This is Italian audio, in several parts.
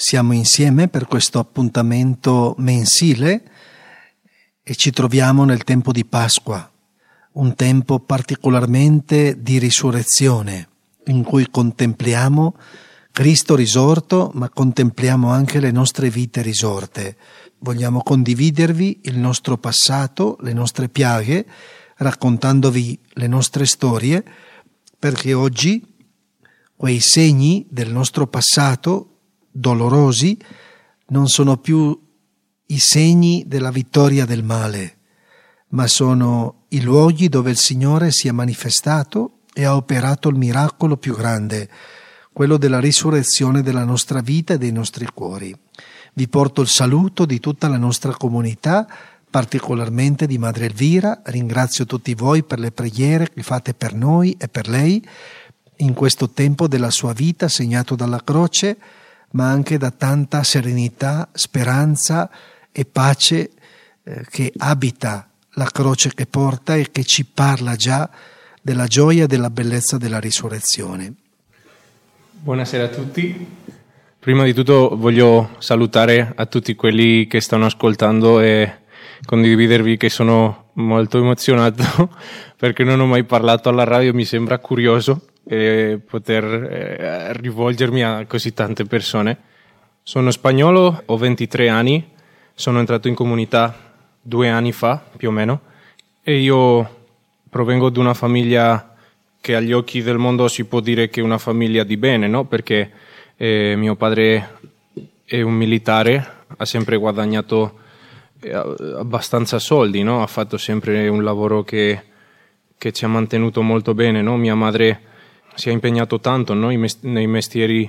Siamo insieme per questo appuntamento mensile e ci troviamo nel tempo di Pasqua, un tempo particolarmente di risurrezione, in cui contempliamo Cristo risorto, ma contempliamo anche le nostre vite risorte. Vogliamo condividervi il nostro passato, le nostre piaghe, raccontandovi le nostre storie, perché oggi quei segni del nostro passato dolorosi non sono più i segni della vittoria del male, ma sono i luoghi dove il Signore si è manifestato e ha operato il miracolo più grande, quello della risurrezione della nostra vita e dei nostri cuori. Vi porto il saluto di tutta la nostra comunità, particolarmente di Madre Elvira. Ringrazio tutti voi per le preghiere che fate per noi e per lei in questo tempo della sua vita segnato dalla croce, ma anche da tanta serenità, speranza e pace che abita la croce che porta e che ci parla già della gioia e della bellezza della risurrezione. Buonasera a tutti. Prima di tutto voglio salutare a tutti quelli che stanno ascoltando e condividervi che sono molto emozionato perché non ho mai parlato alla radio, mi sembra curioso poter rivolgermi a così tante persone. Sono spagnolo, ho 23 anni, sono entrato in comunità 2 anni fa più o meno e io provengo da una famiglia che agli occhi del mondo si può dire che è una famiglia di bene, no? Perché mio padre è un militare, ha sempre guadagnato abbastanza soldi, no? Ha fatto sempre un lavoro che ci ha mantenuto molto bene, no? Mia madre si è impegnato tanto, no? nei mestieri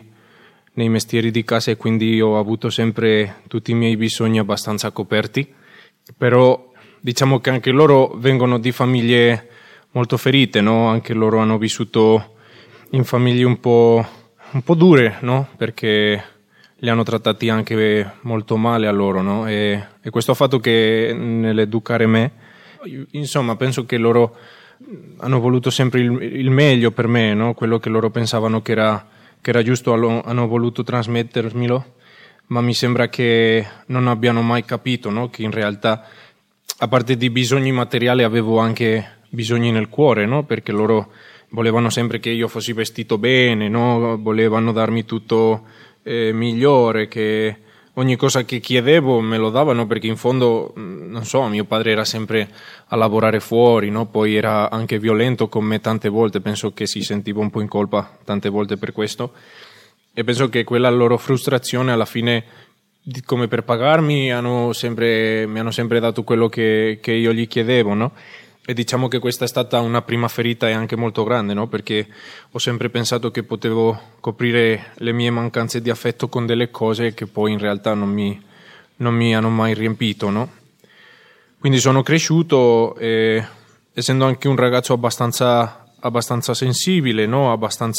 di casa e quindi ho avuto sempre tutti i miei bisogni abbastanza coperti, però diciamo che anche loro vengono di famiglie molto ferite, no? Anche loro hanno vissuto in famiglie un po' dure, no? Perché li hanno trattati anche molto male a loro, no? E questo ha fatto che nell'educare me, insomma, penso che loro hanno voluto sempre il meglio per me, no? Quello che loro pensavano che era giusto, hanno voluto trasmettermelo, ma mi sembra che non abbiano mai capito, no? Che in realtà, a parte di bisogni materiali, avevo anche bisogni nel cuore, no? Perché loro volevano sempre che io fossi vestito bene, no? Volevano darmi tutto migliore, che ogni cosa che chiedevo me lo davano, perché in fondo, non so, mio padre era sempre a lavorare fuori, no? Poi era anche violento con me tante volte, penso che si sentiva un po' in colpa tante volte per questo, e penso che quella loro frustrazione alla fine, come per pagarmi, mi hanno sempre dato quello che io gli chiedevo, no? E diciamo che questa è stata una prima ferita e anche molto grande, no? Perché ho sempre pensato che potevo coprire le mie mancanze di affetto con delle cose che poi in realtà non mi hanno mai riempito, no? Quindi sono cresciuto essendo anche un ragazzo abbastanza sensibile, no?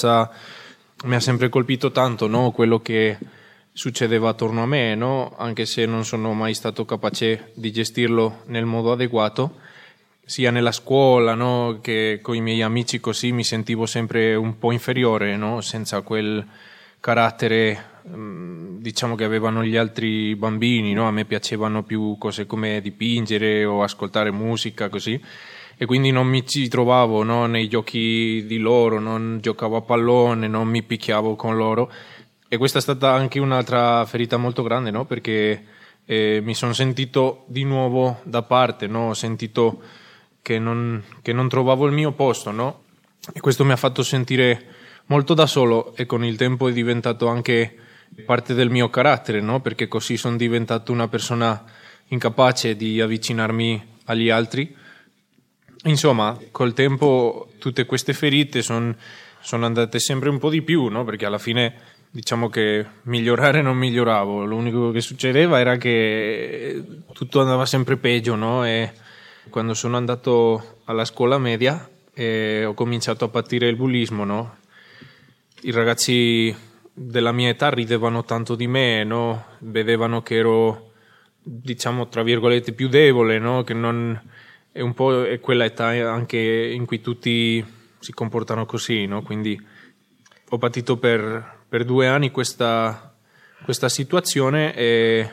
Mi ha sempre colpito tanto, no? Quello che succedeva attorno a me, no? Anche se non sono mai stato capace di gestirlo nel modo adeguato, sia nella scuola, no? Che con i miei amici, così mi sentivo sempre un po' inferiore, no? Senza quel carattere, diciamo, che avevano gli altri bambini, no? A me piacevano più cose come dipingere o ascoltare musica, così, e quindi non mi ci trovavo, no? Nei giochi di loro, non giocavo a pallone, non mi picchiavo con loro, e questa è stata anche un'altra ferita molto grande, no? Perché mi sono sentito di nuovo da parte, no? Ho sentito che non trovavo il mio posto, no? E questo mi ha fatto sentire molto da solo, e con il tempo è diventato anche parte del mio carattere, no? Perché così sono diventato una persona incapace di avvicinarmi agli altri. Insomma, col tempo tutte queste ferite sono andate sempre un po' di più, no? Perché alla fine, diciamo che migliorare non miglioravo, l'unico che succedeva era che tutto andava sempre peggio, no? E quando sono andato alla scuola media ho cominciato a patire il bullismo, no? I ragazzi della mia età ridevano tanto di me, no? Vedevano che ero, diciamo, tra virgolette, più debole, no? Che non è un po' è quella età anche in cui tutti si comportano così, no? Quindi ho patito per 2 anni questa questa situazione e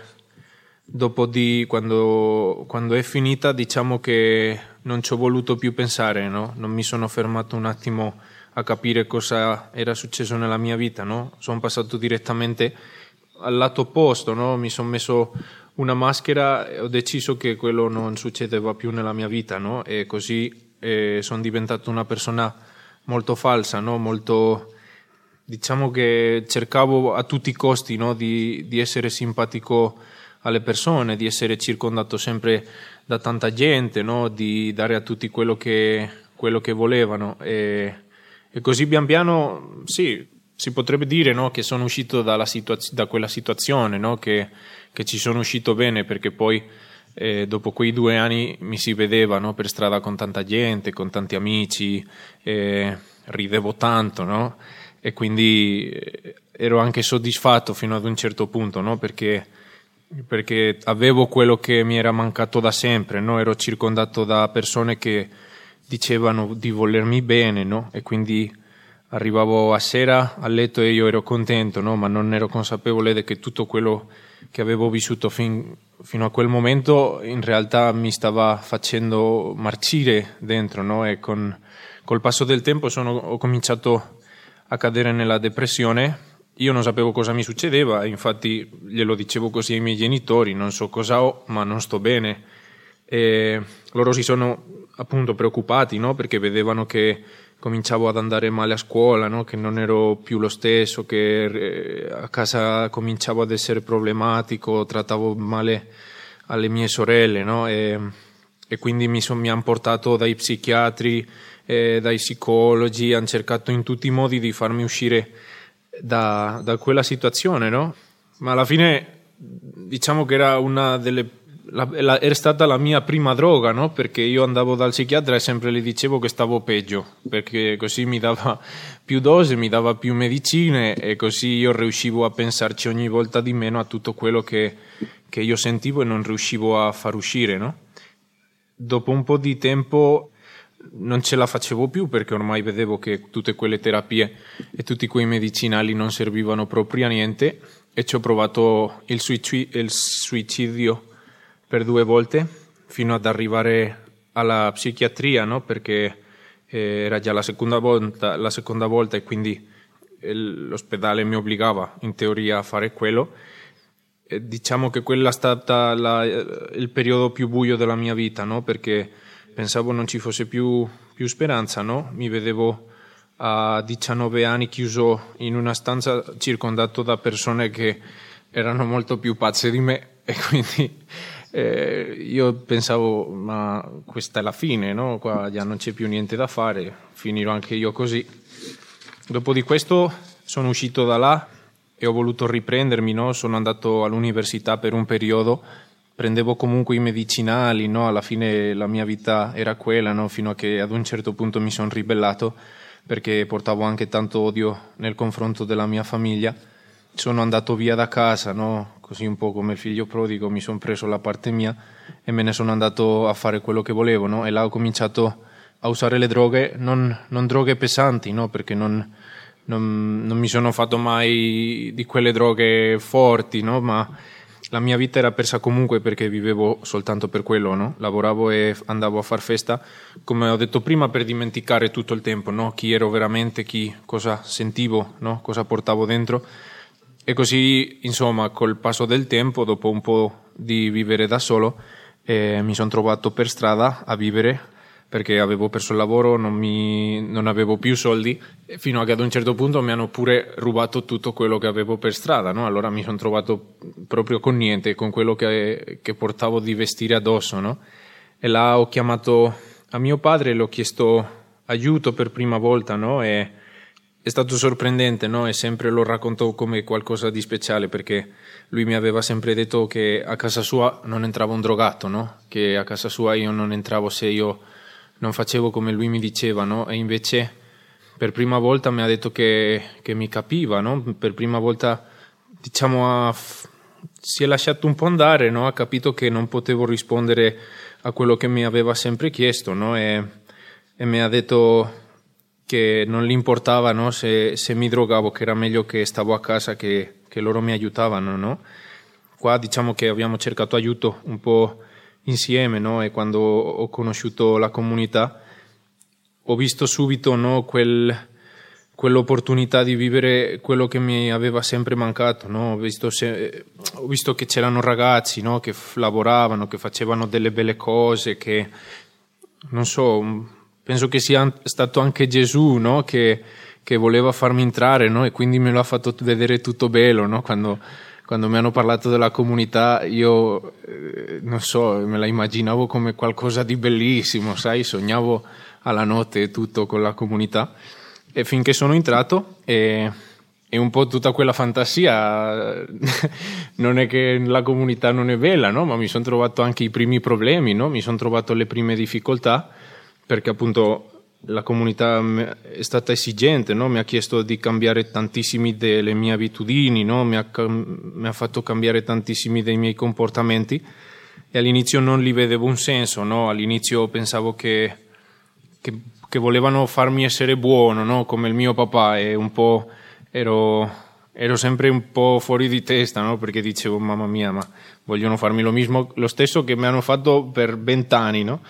quando è finita, diciamo che non ci ho voluto più pensare, no? Non mi sono fermato un attimo a capire cosa era successo nella mia vita, no? Sono passato direttamente al lato opposto, no? Mi sono messo una maschera e ho deciso che quello non succedeva più nella mia vita, no? E così sono diventato una persona molto falsa, no? Molto, diciamo che cercavo a tutti i costi, no? di essere simpatico alle persone, di essere circondato sempre da tanta gente, no? Di dare a tutti quello che volevano e così pian piano, sì, si potrebbe dire, no? Che sono uscito da quella situazione, no? Che ci sono uscito bene, perché poi dopo quei 2 anni mi si vedeva, no? Per strada con tanta gente, con tanti amici, ridevo tanto, no? E quindi ero anche soddisfatto fino ad un certo punto, no? Perché avevo quello che mi era mancato da sempre, no? Ero circondato da persone che dicevano di volermi bene, no? E quindi arrivavo a sera a letto e io ero contento, no? Ma non ero consapevole di che tutto quello che avevo vissuto fino a quel momento in realtà mi stava facendo marcire dentro, no? E col passo del tempo ho cominciato a cadere nella depressione. Io non sapevo cosa mi succedeva, infatti glielo dicevo così ai miei genitori: non so cosa ho, ma non sto bene. E loro si sono appunto preoccupati, no? Perché vedevano che cominciavo ad andare male a scuola, no? Che non ero più lo stesso, che a casa cominciavo ad essere problematico, trattavo male alle mie sorelle, no? E quindi mi hanno portato dai psichiatri, dai psicologi, hanno cercato in tutti i modi di farmi uscire da quella situazione, no? Ma alla fine diciamo che era era stata la mia prima droga, no? Perché io andavo dal psichiatra e sempre le dicevo che stavo peggio, perché così mi dava più dose, mi dava più medicine e così io riuscivo a pensarci ogni volta di meno a tutto quello che io sentivo e non riuscivo a far uscire, no? Dopo un po' di tempo non ce la facevo più, perché ormai vedevo che tutte quelle terapie e tutti quei medicinali non servivano proprio a niente, e ci ho provato il suicidio per 2 volte fino ad arrivare alla psichiatria, no? Perché era già la seconda volta e quindi l'ospedale mi obbligava in teoria a fare quello. E diciamo che quello è stato il periodo più buio della mia vita, no? Perché pensavo non ci fosse più speranza, no? Mi vedevo a 19 anni chiuso in una stanza circondato da persone che erano molto più pazze di me, e quindi io pensavo: ma questa è la fine, no? Qua già non c'è più niente da fare, finirò anche io così. Dopo di questo sono uscito da là e ho voluto riprendermi, no? Sono andato all'università per un periodo, prendevo comunque i medicinali, no? Alla fine la mia vita era quella, no? Fino a che ad un certo punto mi sono ribellato, perché portavo anche tanto odio nel confronto della mia famiglia. Sono andato via da casa, no? Così un po' come il figlio prodigo, mi sono preso la parte mia e me ne sono andato a fare quello che volevo, no? E là ho cominciato a usare le droghe, non droghe pesanti, no? Perché non mi sono fatto mai di quelle droghe forti, no? Ma la mia vita era persa comunque, perché vivevo soltanto per quello, no? Lavoravo e andavo a far festa, come ho detto prima, per dimenticare tutto il tempo, no? Chi ero veramente, cosa sentivo, no? Cosa portavo dentro. E così, insomma, col passo del tempo, dopo un po' di vivere da solo, mi sono trovato per strada a vivere, perché avevo perso il lavoro, non avevo più soldi, fino a che ad un certo punto mi hanno pure rubato tutto quello che avevo per strada, no? Allora mi sono trovato proprio con niente, con quello che portavo di vestire addosso, no? E là ho chiamato a mio padre, le ho chiesto aiuto per prima volta, no? E è stato sorprendente, no? E sempre lo racconto come qualcosa di speciale, perché lui mi aveva sempre detto che a casa sua non entrava un drogato, no? Che a casa sua io non entravo se io non facevo come lui mi diceva, no? E invece per prima volta mi ha detto che mi capiva, no? Per prima volta, diciamo, si è lasciato un po' andare, no? Ha capito che non potevo rispondere a quello che mi aveva sempre chiesto, no? E mi ha detto che non gli importava, no? Se mi drogavo, che era meglio che stavo a casa che che loro mi aiutavano, no? Qua diciamo che abbiamo cercato aiuto un po' insieme, no? E quando ho conosciuto la comunità ho visto subito, no, quell'opportunità di vivere quello che mi aveva sempre mancato, no? Ho visto che c'erano ragazzi, no, che lavoravano, che facevano delle belle cose, che non so, penso che sia stato anche Gesù, no, che voleva farmi entrare, no? E quindi me lo ha fatto vedere tutto bello, no? Quando mi hanno parlato della comunità, io non so, me la immaginavo come qualcosa di bellissimo, sai, sognavo alla notte tutto con la comunità, e finché sono entrato e un po' tutta quella fantasia non è che la comunità non è bella, no? Ma mi sono trovato anche i primi problemi, no? Mi sono trovato le prime difficoltà, perché appunto la comunità è stata esigente, no? Mi ha chiesto di cambiare tantissimi delle mie abitudini, no? Mi ha fatto cambiare tantissimi dei miei comportamenti, e all'inizio non li vedevo un senso, no? All'inizio pensavo che volevano farmi essere buono, no? Come il mio papà, e un po' ero sempre un po' fuori di testa, no? Perché dicevo, mamma mia, ma vogliono farmi lo stesso che mi hanno fatto per 20 anni, no?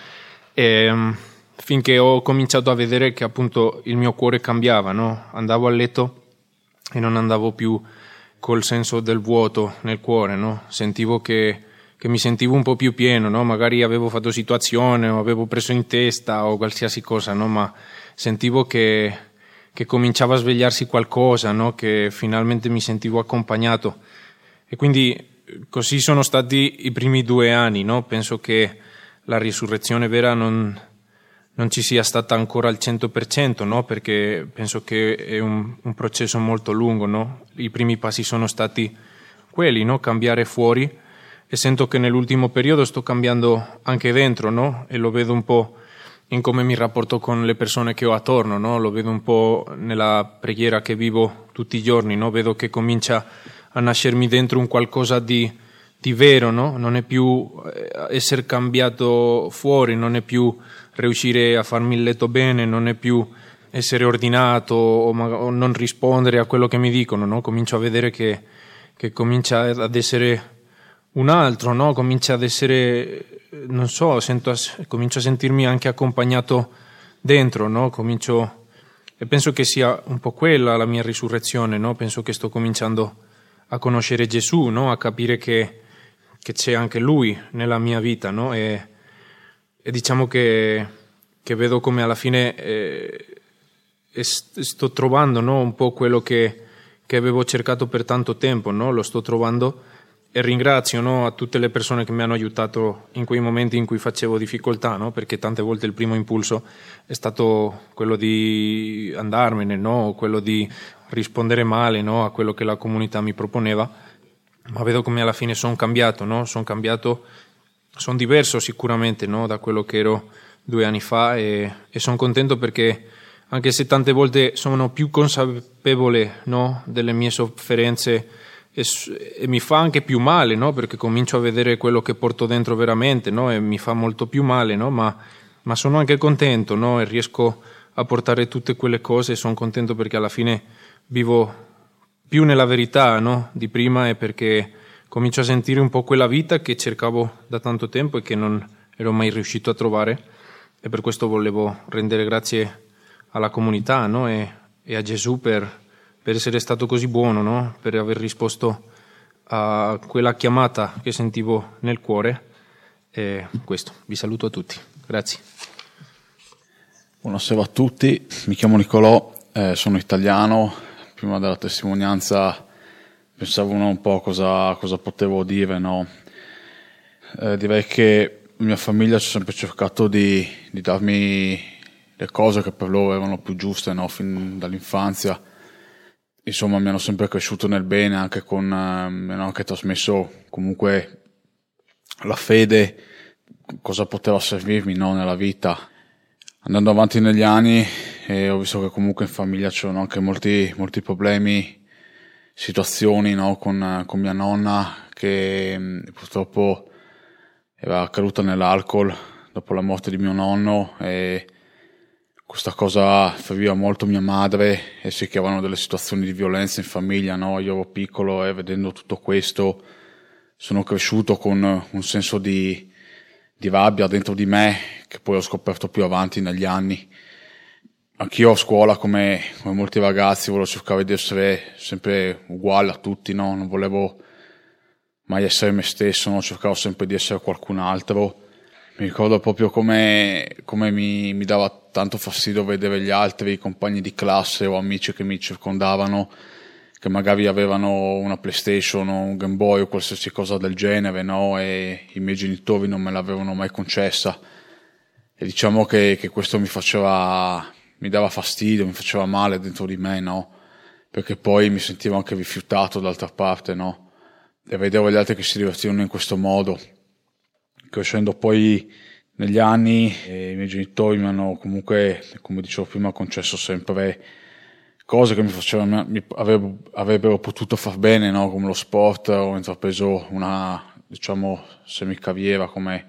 Finché ho cominciato a vedere che appunto il mio cuore cambiava, no? Andavo a letto e non andavo più col senso del vuoto nel cuore, no? Sentivo che mi sentivo un po' più pieno, no? Magari avevo fatto situazione o avevo preso in testa o qualsiasi cosa, no? Ma sentivo che cominciava a svegliarsi qualcosa, no? Che finalmente mi sentivo accompagnato. E quindi così sono stati i primi 2 anni, no? Penso che la risurrezione vera non ci sia stata ancora al 100%, no? Perché penso che è un processo molto lungo, no? I primi passi sono stati quelli, no? Cambiare fuori, e sento che nell'ultimo periodo sto cambiando anche dentro, no? E lo vedo un po' in come mi rapporto con le persone che ho attorno, no? Lo vedo un po' nella preghiera che vivo tutti i giorni, no? Vedo che comincia a nascermi dentro un qualcosa di vero, no? Non è più essere cambiato fuori, non è più riuscire a farmi il letto bene, non è più essere ordinato o non rispondere a quello che mi dicono, no? Comincio a vedere che comincia ad essere un altro, no? Comincia ad essere, non so, comincio a sentirmi anche accompagnato dentro, no? E penso che sia un po' quella la mia risurrezione, no? Penso che sto cominciando a conoscere Gesù, no? A capire che c'è anche Lui nella mia vita, no? E diciamo che vedo come alla fine sto trovando, no? Un po' quello che avevo cercato per tanto tempo, no? Lo sto trovando, e ringrazio, no, a tutte le persone che mi hanno aiutato in quei momenti in cui facevo difficoltà, no? Perché tante volte il primo impulso è stato quello di andarmene, no? Quello di rispondere male, no? A quello che la comunità mi proponeva, ma vedo come alla fine sono cambiato, no? Sono diverso sicuramente, no? Da quello che ero 2 anni fa, e sono contento perché anche se tante volte sono più consapevole, no? Delle mie sofferenze, e mi fa anche più male, no? Perché comincio a vedere quello che porto dentro veramente, no? E mi fa molto più male, no? Ma sono anche contento, no? E riesco a portare tutte quelle cose, e sono contento perché alla fine vivo più nella verità, no? Di prima, e perché comincio a sentire un po' quella vita che cercavo da tanto tempo e che non ero mai riuscito a trovare, e per questo volevo rendere grazie alla comunità, no? E a Gesù per essere stato così buono, no? Per aver risposto a quella chiamata che sentivo nel cuore. E questo, vi saluto a tutti. Grazie. Buonasera a tutti, mi chiamo Nicolò, sono italiano. Prima della testimonianza pensavo un po' cosa potevo dire, no? Direi che mia famiglia ci ha sempre cercato di darmi le cose che per loro erano più giuste, no? Fin dall'infanzia. Insomma, mi hanno sempre cresciuto nel bene, anche mi hanno anche trasmesso comunque la fede, cosa poteva servirmi, no, nella vita. Andando avanti negli anni, ho visto che comunque in famiglia c'erano anche molti problemi, situazioni, no, con mia nonna che purtroppo era caduta nell'alcol dopo la morte di mio nonno, e questa cosa feriva molto mia madre e si creavano delle situazioni di violenza in famiglia, no? Io ero piccolo e vedendo tutto questo sono cresciuto con un senso di rabbia dentro di me che poi ho scoperto più avanti negli anni. Anch'io a scuola, come molti ragazzi, volevo cercare di essere sempre uguale a tutti, no? Non volevo mai essere me stesso, no? Cercavo sempre di essere qualcun altro. Mi ricordo proprio come mi dava tanto fastidio vedere gli altri compagni di classe o amici che mi circondavano, che magari avevano una PlayStation o un Game Boy o qualsiasi cosa del genere, no? E i miei genitori non me l'avevano mai concessa. E diciamo che questo mi dava fastidio, mi faceva male dentro di me, no? Perché poi mi sentivo anche rifiutato d'altra parte, no? E vedevo gli altri che si divertivano in questo modo. Crescendo poi negli anni, i miei genitori mi hanno comunque, come dicevo prima, concesso sempre cose che avrebbero potuto far bene, no? Come lo sport. Ho intrapreso una, diciamo, semicarriera come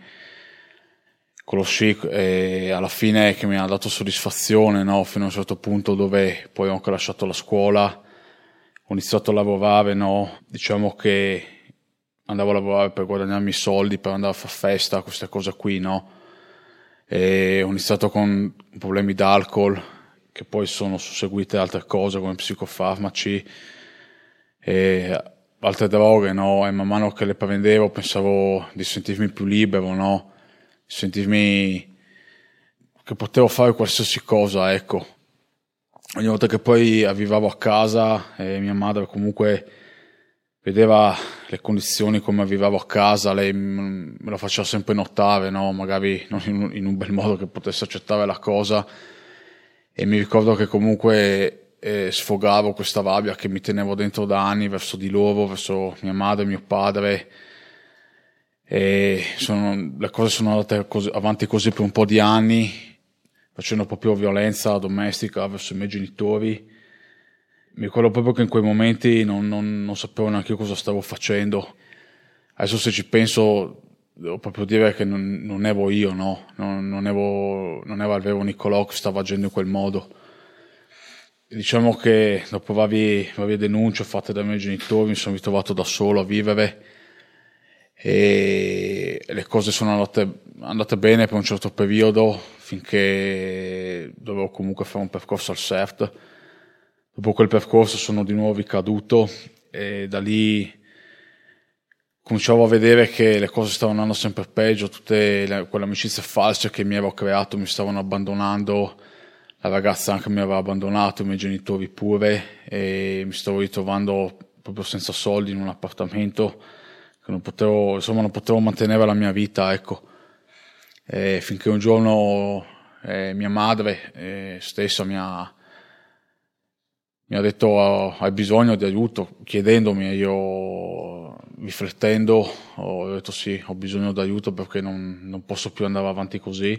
con lo sci, e alla fine che mi ha dato soddisfazione, no? Fino a un certo punto dove poi ho anche lasciato la scuola, ho iniziato a lavorare, no? Diciamo che andavo a lavorare per guadagnarmi i soldi, per andare a far festa, queste cose qui, no? E ho iniziato con problemi d'alcol, che poi sono susseguite altre cose come psicofarmaci e altre droghe, no? E man mano che le prendevo pensavo di sentirmi più libero, no? Sentirmi che potevo fare qualsiasi cosa, ecco. Ogni volta che poi arrivavo a casa e mia madre comunque vedeva le condizioni come arrivavo a casa, lei me lo faceva sempre notare, no? Magari non in un bel modo che potesse accettare la cosa, e mi ricordo che comunque sfogavo questa rabbia che mi tenevo dentro da anni verso di loro, verso mia madre e mio padre, e le cose sono andate avanti così per un po' di anni, facendo proprio violenza domestica verso i miei genitori. Mi ricordo proprio che in quei momenti non sapevo neanche io cosa stavo facendo. Adesso se ci penso devo proprio dire che non ero io, no? Non ero il vero Nicolò che stava agendo in quel modo. Diciamo che dopo varie denunce fatte dai miei genitori mi sono ritrovato da solo a vivere e le cose sono andate bene per un certo periodo, finché dovevo comunque fare un percorso al CERT. Dopo quel percorso sono di nuovo ricaduto e da lì cominciavo a vedere che le cose stavano andando sempre peggio, quelle amicizie false che mi ero creato mi stavano abbandonando, la ragazza anche mi aveva abbandonato, i miei genitori pure, e mi stavo ritrovando proprio senza soldi in un appartamento che non potevo mantenere la mia vita, ecco. E finché un giorno mia madre stessa mi ha detto hai bisogno di aiuto, chiedendomi, e io riflettendo ho detto sì, ho bisogno di aiuto perché non posso più andare avanti così.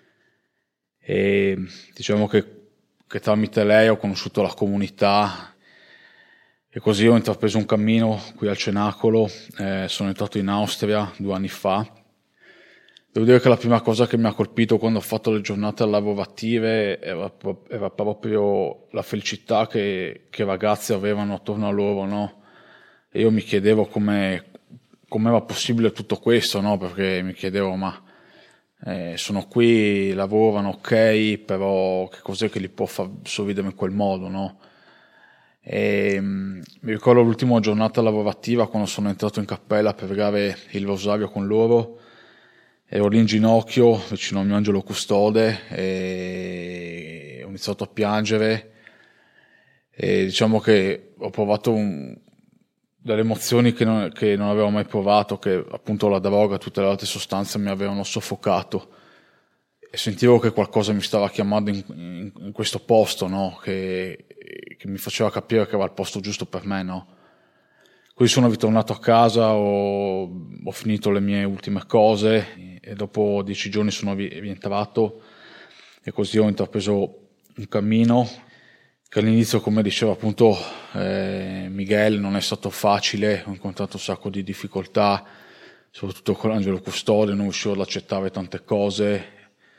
E diciamo che tramite lei ho conosciuto la comunità e così ho intrapreso un cammino qui al Cenacolo. Sono entrato in Austria 2 anni fa. Devo dire che la prima cosa che mi ha colpito quando ho fatto le giornate lavorative era proprio la felicità che ragazzi avevano attorno a loro, no? E io mi chiedevo come era possibile tutto questo, no? Perché mi chiedevo, ma sono qui, lavorano, ok, però che cos'è che li può far sorridere in quel modo, no? E mi ricordo l'ultima giornata lavorativa quando sono entrato in cappella per pregare il rosario con loro. Ero lì in ginocchio vicino al mio angelo custode e ho iniziato a piangere e diciamo che ho provato delle emozioni che non avevo mai provato, che appunto la droga e tutte le altre sostanze mi avevano soffocato, e sentivo che qualcosa mi stava chiamando in questo posto, no? Che mi faceva capire che era il posto giusto per me, no? Quindi sono ritornato a casa, ho finito le mie ultime cose e dopo 10 giorni sono rientrato e così ho intrapreso un cammino che all'inizio, come diceva appunto Miguel, non è stato facile. Ho incontrato un sacco di difficoltà, soprattutto con l'angelo custode, non riuscivo ad accettare tante cose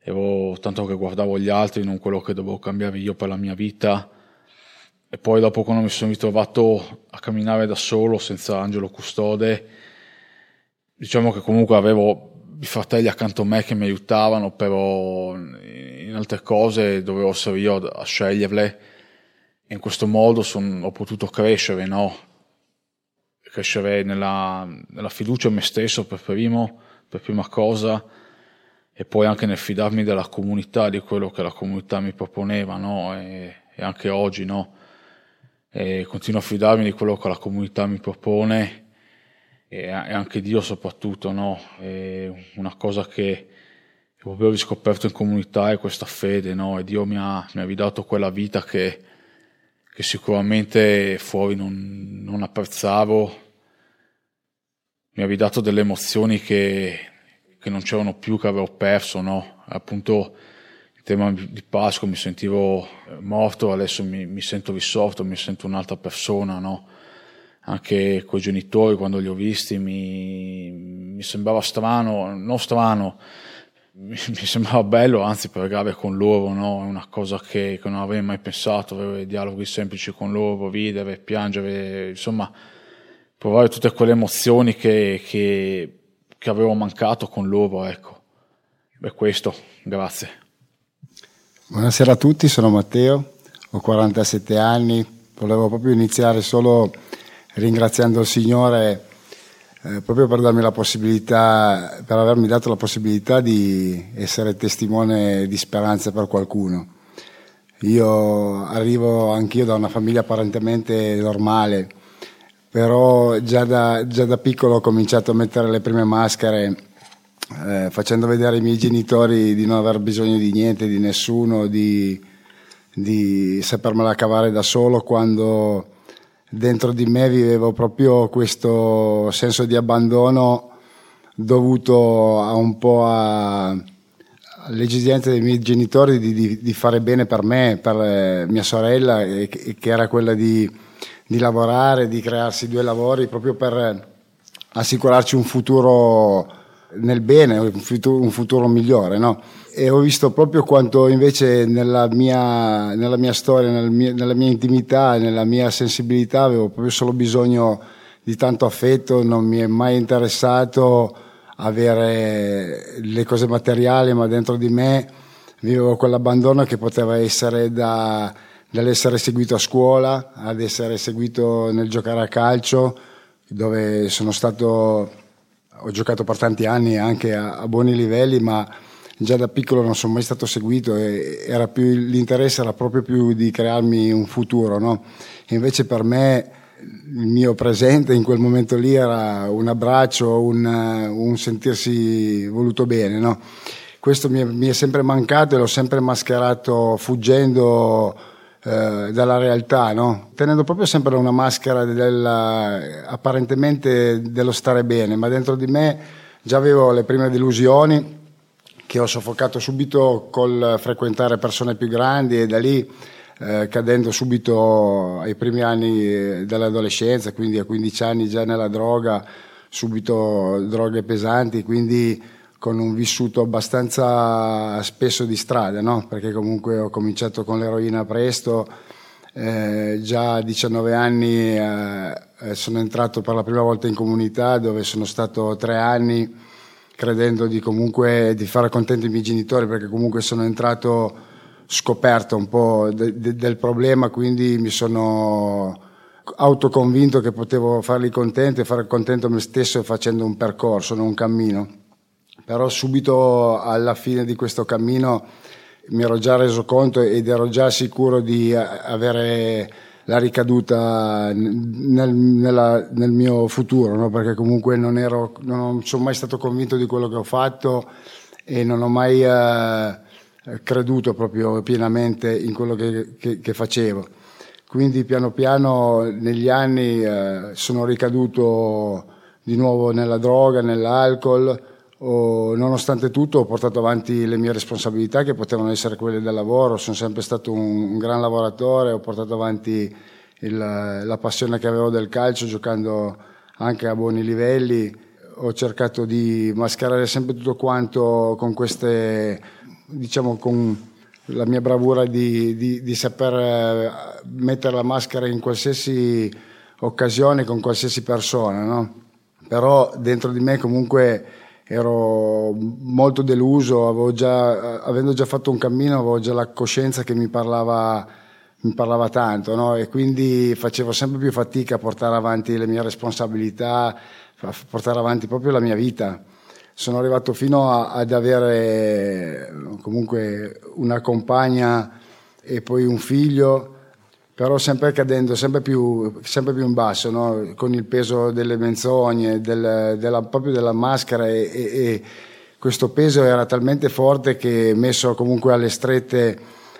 tanto che guardavo gli altri, non quello che dovevo cambiare io per la mia vita. E poi dopo, quando mi sono ritrovato a camminare da solo senza angelo custode, diciamo che comunque avevo i fratelli accanto a me che mi aiutavano, però in altre cose dovevo essere io a sceglierle, e in questo modo ho potuto crescere, no? Crescere nella fiducia in me stesso per prima cosa, e poi anche nel fidarmi della comunità, di quello che la comunità mi proponeva, no? E anche oggi, no? E continuo a fidarmi di quello che la comunità mi propone, e anche Dio soprattutto, no? E una cosa che proprio ho riscoperto in comunità è questa fede, no? E Dio mi ha ridato quella vita che sicuramente fuori non apprezzavo. Mi ha ridato delle emozioni che non c'erano più, che avevo perso, no? Appunto, il tema di Pasqua mi sentivo morto, adesso mi sento risorto, mi sento un'altra persona, no? Anche coi genitori, quando li ho visti, mi sembrava strano, non strano, mi sembrava bello, anzi, pregare con loro, no? È una cosa che non avrei mai pensato, avere dialoghi semplici con loro, ridere, piangere, insomma, provare tutte quelle emozioni che avevo mancato con loro, ecco. È questo, grazie. Buonasera a tutti, sono Matteo, ho 47 anni, volevo proprio iniziare solo ringraziando il Signore proprio per darmi la possibilità, per avermi dato la possibilità di essere testimone di speranza per qualcuno. Io arrivo anch'io da una famiglia apparentemente normale, però già da piccolo ho cominciato a mettere le prime maschere, facendo vedere ai miei genitori di non aver bisogno di niente, di nessuno, di sapermela cavare da solo, quando dentro di me vivevo proprio questo senso di abbandono dovuto un po' alle esigenze dei miei genitori di fare bene per me, per mia sorella, che era quella di lavorare, di crearsi 2 lavori proprio per assicurarci un futuro nel bene, un futuro migliore, no? E ho visto proprio quanto invece nella mia storia, nella mia intimità, nella mia sensibilità avevo proprio solo bisogno di tanto affetto. Non mi è mai interessato avere le cose materiali, ma dentro di me vivevo quell'abbandono che poteva essere dall'essere seguito a scuola ad essere seguito nel giocare a calcio, dove ho giocato per tanti anni anche a buoni livelli, ma già da piccolo non sono mai stato seguito, e l'interesse era proprio più di crearmi un futuro, no? E invece per me il mio presente in quel momento lì era un abbraccio, un sentirsi voluto bene, no? Questo mi è sempre mancato e l'ho sempre mascherato fuggendo dalla realtà, no? Tenendo proprio sempre una maschera apparentemente dello stare bene, ma dentro di me già avevo le prime delusioni che ho soffocato subito col frequentare persone più grandi, e da lì cadendo subito ai primi anni dell'adolescenza, quindi a 15 anni già nella droga, subito droghe pesanti, quindi con un vissuto abbastanza spesso di strada, no? Perché comunque ho cominciato con l'eroina presto, già a 19 anni sono entrato per la prima volta in comunità, dove sono stato 3 anni, credendo di fare contenti i miei genitori, perché comunque sono entrato scoperto un po' del problema, quindi mi sono autoconvinto che potevo farli contenti e fare contento me stesso facendo un percorso, non un cammino. Però subito alla fine di questo cammino mi ero già reso conto ed ero già sicuro di avere la ricaduta nel mio futuro, no? Perché comunque non sono mai stato convinto di quello che ho fatto e non ho mai creduto proprio pienamente in quello che facevo. Quindi piano piano negli anni sono ricaduto di nuovo nella droga, nell'alcol. Nonostante tutto ho portato avanti le mie responsabilità, che potevano essere quelle del lavoro. Sono sempre stato un gran lavoratore, ho portato avanti la passione che avevo del calcio, giocando anche a buoni livelli. Ho cercato di mascherare sempre tutto quanto con queste diciamo, con la mia bravura di saper mettere la maschera in qualsiasi occasione, con qualsiasi persona, no? Però dentro di me comunque ero molto deluso, avendo già fatto un cammino, avevo già la coscienza che mi parlava tanto, no? E quindi facevo sempre più fatica a portare avanti le mie responsabilità, a portare avanti proprio la mia vita. Sono arrivato fino ad avere comunque una compagna e poi un figlio, però sempre cadendo sempre più in basso, no? Con il peso delle menzogne, proprio della maschera, e questo peso era talmente forte che, messo comunque alle strette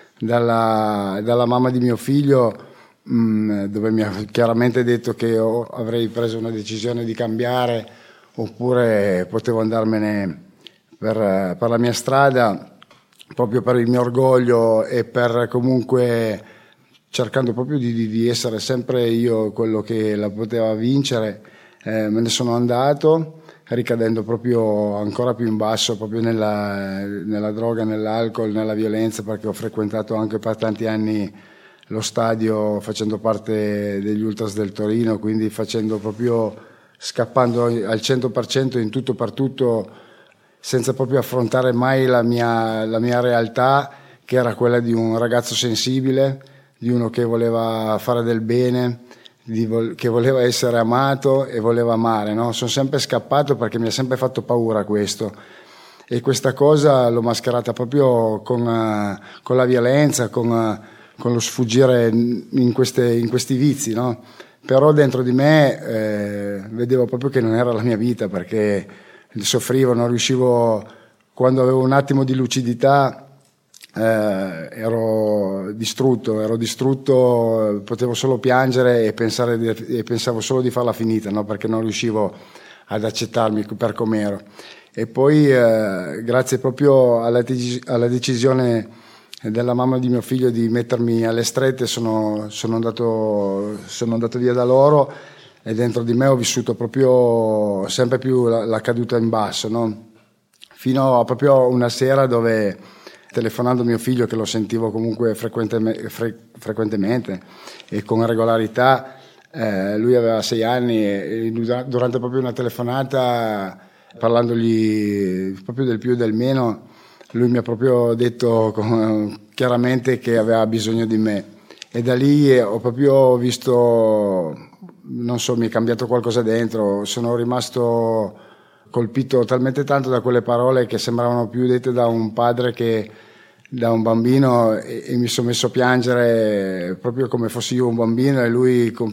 dalla mamma di mio figlio, dove mi ha chiaramente detto che avrei preso una decisione di cambiare oppure potevo andarmene per la mia strada, proprio per il mio orgoglio e per comunque cercando proprio di essere sempre io quello che la poteva vincere, me ne sono andato, ricadendo proprio ancora più in basso, proprio nella droga, nell'alcol, nella violenza, perché ho frequentato anche per tanti anni lo stadio facendo parte degli Ultras del Torino, quindi scappando al 100% in tutto per tutto, senza proprio affrontare mai la mia realtà, che era quella di un ragazzo sensibile, di uno che voleva fare del bene, che voleva essere amato e voleva amare, no? Sono sempre scappato perché mi ha sempre fatto paura questo, e questa cosa l'ho mascherata proprio con la violenza, con lo sfuggire in questi vizi, no? Però dentro di me vedevo proprio che non era la mia vita, perché soffrivo, non riuscivo. Quando avevo un attimo di lucidità ero distrutto, potevo solo piangere e pensavo solo di farla finita, no? Perché non riuscivo ad accettarmi per com'ero. E poi grazie proprio alla decisione della mamma di mio figlio di mettermi alle strette, sono andato via da loro, e dentro di me ho vissuto proprio sempre più la caduta in basso, no? Fino a proprio una sera dove, telefonando a mio figlio, che lo sentivo comunque frequentemente e con regolarità, lui aveva 6 anni, e durante proprio una telefonata, parlandogli proprio del più e del meno, lui mi ha proprio detto chiaramente che aveva bisogno di me, e da lì ho proprio visto, non so, mi è cambiato qualcosa dentro. Sono rimasto colpito talmente tanto da quelle parole che sembravano più dette da un padre che da un bambino, e mi sono messo a piangere proprio come fossi io un bambino, e lui con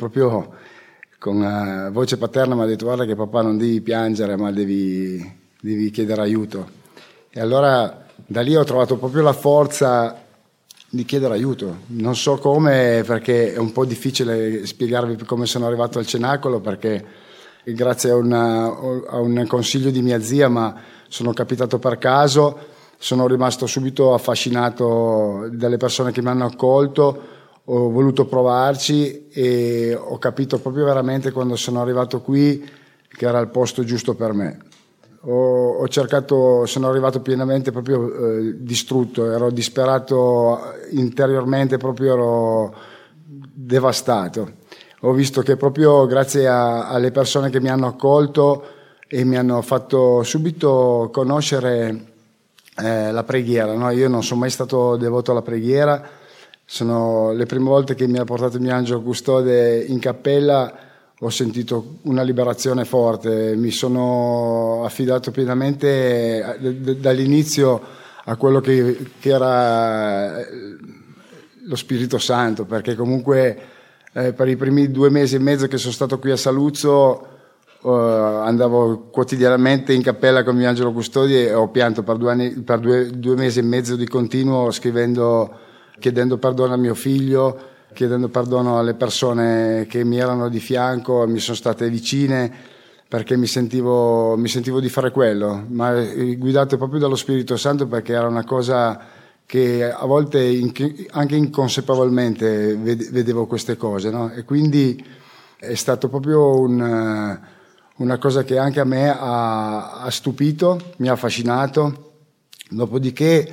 voce paterna mi ha detto: guarda che papà, non devi piangere, ma devi chiedere aiuto. E allora da lì ho trovato proprio la forza di chiedere aiuto. Non so come, perché è un po' difficile spiegarvi come sono arrivato al cenacolo, perché grazie a un consiglio di mia zia, ma sono capitato per caso, sono rimasto subito affascinato dalle persone che mi hanno accolto, ho voluto provarci e ho capito proprio veramente, quando sono arrivato qui, che era il posto giusto per me. Ho cercato, sono arrivato pienamente proprio distrutto, ero disperato interiormente, proprio ero devastato. Ho visto che proprio grazie alle persone che mi hanno accolto e mi hanno fatto subito conoscere la preghiera, no? Io non sono mai stato devoto alla preghiera, sono le prime volte che mi ha portato il mio angelo custode in cappella, ho sentito una liberazione forte, mi sono affidato pienamente dall'inizio a quello che era lo Spirito Santo, perché comunque per i primi 2 mesi e mezzo che sono stato qui a Saluzzo andavo quotidianamente in cappella con il mio angelo custode, e ho pianto per 2 anni, per 2 mesi e mezzo di continuo, chiedendo perdono a mio figlio, chiedendo perdono alle persone che mi erano di fianco, mi sono state vicine, perché mi sentivo di fare quello, ma guidato proprio dallo Spirito Santo, perché era una cosa che a volte anche inconsapevolmente vedevo queste cose, no? E quindi è stato proprio una cosa che anche a me ha stupito, mi ha affascinato. Dopodiché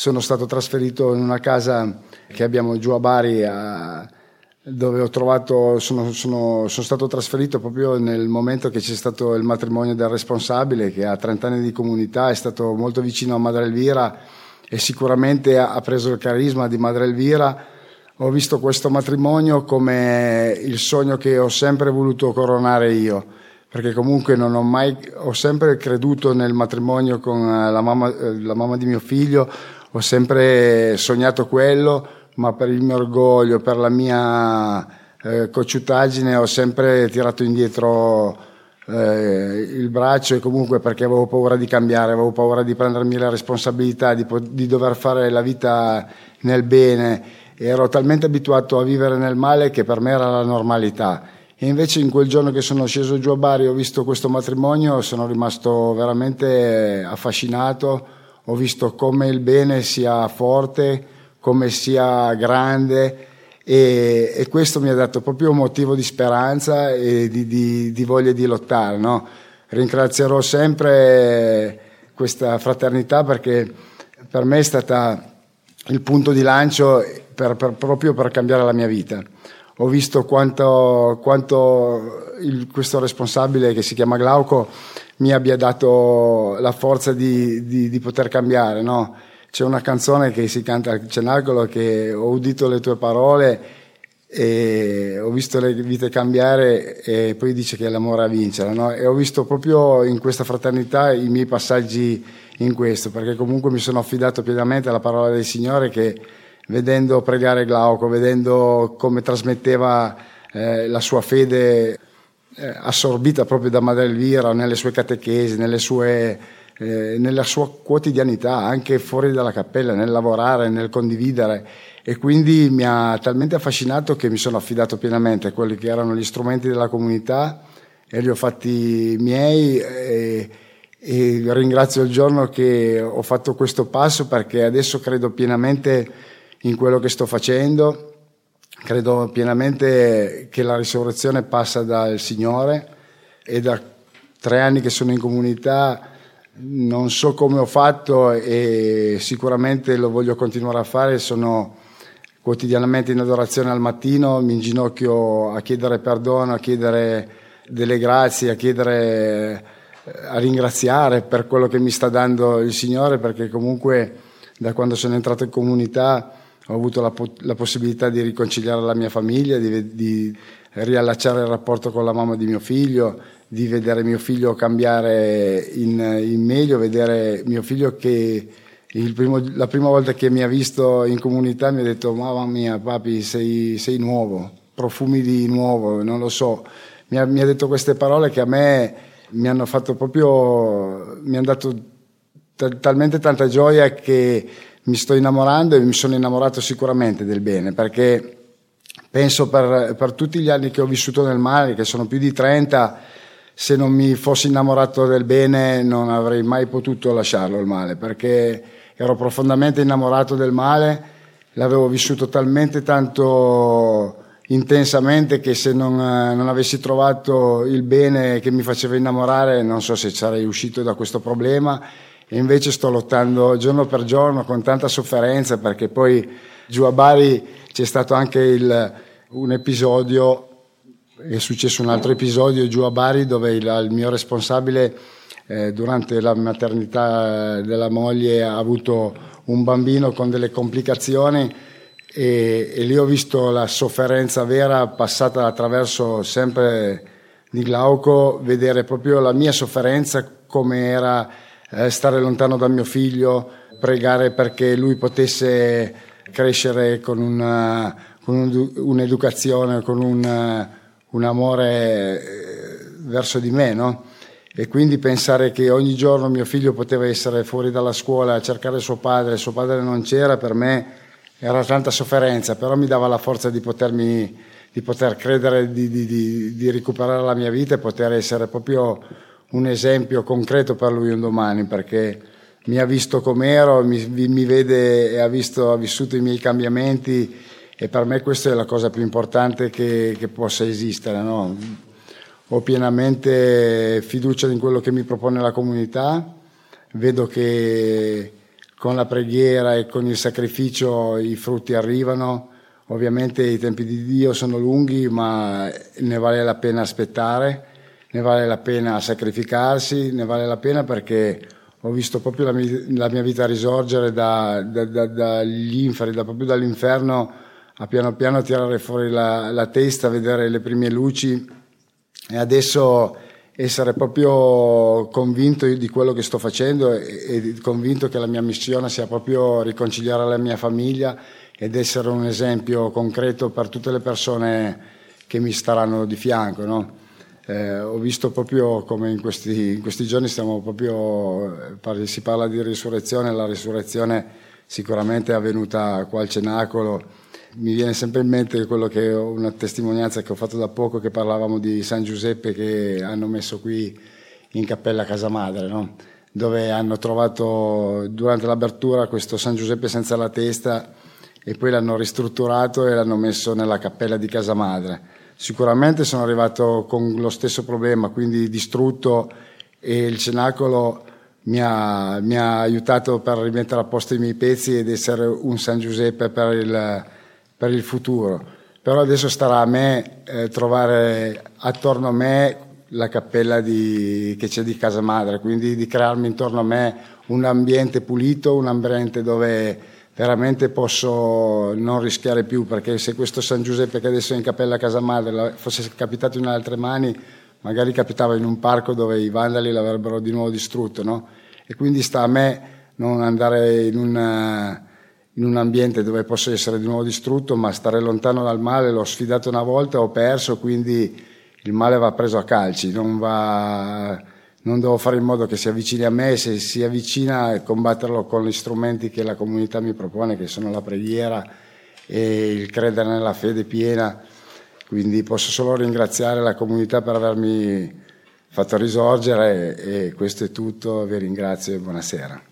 sono stato trasferito in una casa che abbiamo giù a Bari, dove ho trovato, sono stato trasferito proprio nel momento che c'è stato il matrimonio del responsabile, che ha 30 anni di comunità, è stato molto vicino a Madre Elvira e sicuramente ha preso il carisma di Madre Elvira. Ho visto questo matrimonio come il sogno che ho sempre voluto coronare io, perché comunque ho sempre creduto nel matrimonio con la mamma di mio figlio, ho sempre sognato quello, ma per il mio orgoglio, per la mia cocciutaggine ho sempre tirato indietro il braccio, e comunque perché avevo paura di cambiare, avevo paura di prendermi la responsabilità, di dover fare la vita nel bene. Ero talmente abituato a vivere nel male che per me era la normalità. E invece in quel giorno che sono sceso giù a Bari ho visto questo matrimonio, sono rimasto veramente affascinato, ho visto come il bene sia forte, come sia grande, e questo mi ha dato proprio un motivo di speranza e di voglia di lottare, no? Ringrazierò sempre questa fraternità, perché per me è stata il punto di lancio proprio per cambiare la mia vita. Ho visto quanto questo responsabile, che si chiama Glauco, mi abbia dato la forza di poter cambiare, no? C'è una canzone che si canta al Cenacolo, che ho udito le tue parole e ho visto le vite cambiare, e poi dice che è l'amore a vincere, no? E ho visto proprio in questa fraternità i miei passaggi in questo, perché comunque mi sono affidato pienamente alla parola del Signore, che vedendo pregare Glauco, vedendo come trasmetteva la sua fede assorbita proprio da Madre Elvira, nelle sue catechesi, nella sua quotidianità, anche fuori dalla cappella, nel lavorare, nel condividere, e quindi mi ha talmente affascinato che mi sono affidato pienamente a quelli che erano gli strumenti della comunità e li ho fatti miei, e ringrazio il giorno che ho fatto questo passo, perché adesso credo pienamente in quello che sto facendo. Credo pienamente che la risurrezione passa dal Signore, e da 3 anni che sono in comunità non so come ho fatto, e sicuramente lo voglio continuare a fare. Sono quotidianamente in adorazione al mattino, mi inginocchio a chiedere perdono, a chiedere delle grazie, a ringraziare per quello che mi sta dando il Signore, perché comunque da quando sono entrato in comunità ho avuto la possibilità di riconciliare la mia famiglia, di riallacciare il rapporto con la mamma di mio figlio, di vedere mio figlio cambiare in meglio, vedere mio figlio che la prima volta che mi ha visto in comunità mi ha detto: mamma mia papi, sei nuovo, profumi di nuovo, non lo so. Mi ha detto queste parole che a me mi hanno fatto proprio, mi hanno dato talmente tanta gioia, che mi sto innamorando, e mi sono innamorato sicuramente del bene, perché penso per tutti gli anni che ho vissuto nel male, che sono più di 30, se non mi fossi innamorato del bene non avrei mai potuto lasciarlo il male, perché ero profondamente innamorato del male, l'avevo vissuto talmente tanto intensamente che se non avessi trovato il bene che mi faceva innamorare non so se sarei uscito da questo problema. E invece sto lottando giorno per giorno con tanta sofferenza, perché poi giù a Bari c'è stato anche un episodio, è successo un altro episodio giù a Bari, dove il mio responsabile durante la maternità della moglie ha avuto un bambino con delle complicazioni, e lì ho visto la sofferenza vera passata attraverso sempre di Glauco, vedere proprio la mia sofferenza come era stare lontano da mio figlio, pregare perché lui potesse crescere con un'educazione, con un amore verso di me, no? E quindi pensare che ogni giorno mio figlio poteva essere fuori dalla scuola a cercare suo padre non c'era, per me era tanta sofferenza, però mi dava la forza di poter credere, di recuperare la mia vita e poter essere proprio un esempio concreto per lui un domani, perché mi ha visto com'ero, mi vede e ha vissuto i miei cambiamenti, e per me questa è la cosa più importante che possa esistere, no? Ho pienamente fiducia in quello che mi propone la comunità, vedo che con la preghiera e con il sacrificio i frutti arrivano. Ovviamente i tempi di Dio sono lunghi, ma ne vale la pena aspettare, ne vale la pena sacrificarsi, ne vale la pena perché ho visto proprio la mia vita risorgere dagli inferi, proprio dall'inferno, a piano piano tirare fuori la testa, vedere le prime luci e adesso essere proprio convinto di quello che sto facendo e convinto che la mia missione sia proprio riconciliare la mia famiglia ed essere un esempio concreto per tutte le persone che mi staranno di fianco, no? Ho visto proprio come in questi giorni si parla di risurrezione, la risurrezione sicuramente è avvenuta qua al Cenacolo. Mi viene sempre in mente una testimonianza che ho fatto da poco, che parlavamo di San Giuseppe che hanno messo qui in Cappella Casa Madre, no? Dove hanno trovato durante l'apertura questo San Giuseppe senza la testa e poi l'hanno ristrutturato e l'hanno messo nella cappella di Casa Madre. Sicuramente sono arrivato con lo stesso problema, quindi distrutto, e il Cenacolo mi ha aiutato per rimettere a posto i miei pezzi ed essere un San Giuseppe per il futuro. Però adesso starà a me trovare attorno a me la cappella che c'è di Casa Madre, quindi di crearmi intorno a me un ambiente pulito, un ambiente dove veramente posso non rischiare più, perché se questo San Giuseppe che adesso è in Cappella Casa Madre fosse capitato in altre mani, magari capitava in un parco dove i vandali l'avrebbero di nuovo distrutto, no? E quindi sta a me non andare in un ambiente dove posso essere di nuovo distrutto, ma stare lontano dal male. L'ho sfidato una volta, ho perso, quindi il male va preso a calci, non devo fare in modo che si avvicini a me, se si avvicina combatterlo con gli strumenti che la comunità mi propone, che sono la preghiera e il credere nella fede piena. Quindi posso solo ringraziare la comunità per avermi fatto risorgere e questo è tutto, vi ringrazio e buonasera.